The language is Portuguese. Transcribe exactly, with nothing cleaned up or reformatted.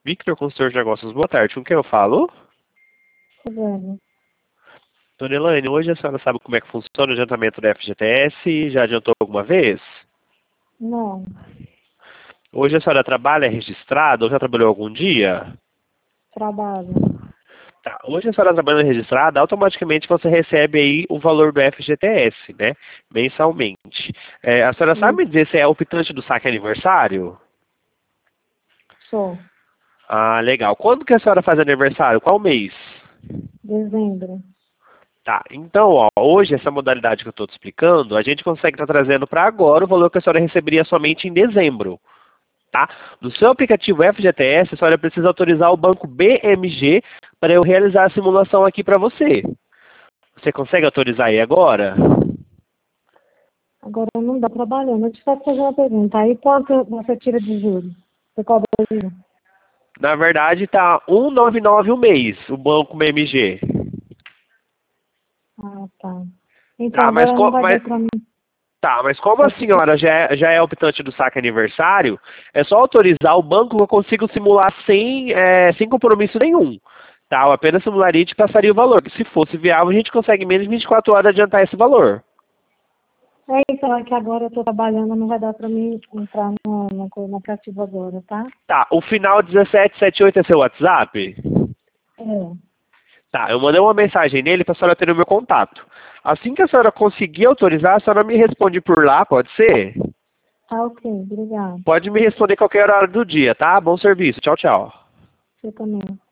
Victor, consultor de negócios, boa tarde. Com quem eu falo? Fazendo. Dona Elaine, hoje a senhora sabe como é que funciona o adiantamento da F G T S? Já adiantou alguma vez? Não, Hoje a senhora trabalha registrada ou já trabalhou algum dia? trabalho. Tá. Hoje a senhora trabalhando registrada, automaticamente você recebe aí o valor do F G T S, né? Mensalmente. É, a senhora sabe Isso, me dizer se é optante do saque aniversário? sou. Ah, legal. Quando que a senhora faz aniversário? Qual mês? Dezembro. Tá, então, ó, hoje essa modalidade que eu estou te explicando, a gente consegue estar trazendo para agora o valor que a senhora receberia somente em dezembro, tá? No seu aplicativo F G T S, a senhora precisa autorizar o banco B M G para eu realizar a simulação aqui para você. Você consegue autorizar aí agora? Agora não dá trabalhando. Eu te posso fazer uma pergunta. Aí quanto você tira de juros? Você cobra de juros? Na verdade, tá cento e noventa e nove o mês, o banco B M G. Ah, tá. Então Tá, mas, agora não co- vai mas dar pra mim. Tá, mas como a Eu te- senhora já é, já é optante do saque aniversário, é só autorizar o banco que eu consigo simular sem, é, sem compromisso nenhum. Tá, eu apenas simularia e te passaria o valor. Que se fosse viável, a gente consegue em menos de vinte e quatro horas adiantar esse valor. É, então, é que agora eu tô trabalhando, não vai dar pra mim entrar no, no, no aplicativo agora, tá? Tá, o final dezessete setenta e oito é seu WhatsApp? É. Tá, eu mandei uma mensagem nele para a senhora ter o meu contato. Assim que a senhora conseguir autorizar, a senhora me responde por lá, pode ser? Tá, ok. Obrigada. Pode me responder qualquer hora do dia, tá? Bom serviço. Tchau, tchau. Você também.